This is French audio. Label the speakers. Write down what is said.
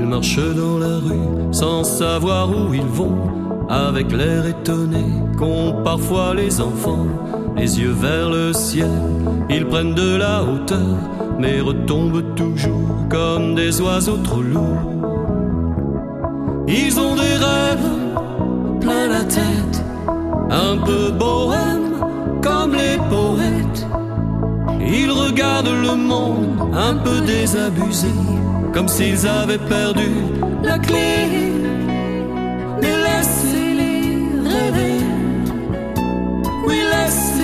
Speaker 1: marchent dans la rue sans savoir où ils vont, avec l'air étonné qu'ont parfois les enfants. Les yeux vers le ciel, ils prennent de la hauteur, mais retombent toujours comme des oiseaux trop lourds. Ils ont des rêves plein la tête, un peu bohème comme les poètes. Ils regardent le monde un peu désabusé, comme s'ils avaient perdu la clé. Mais laissez-les rêver, oui laissez